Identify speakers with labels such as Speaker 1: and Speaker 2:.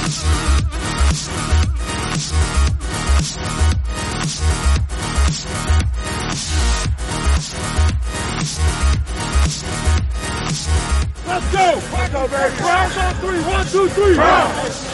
Speaker 1: Let's go! Let's go, baby. Rounds on three. 1, 2, 3. Round.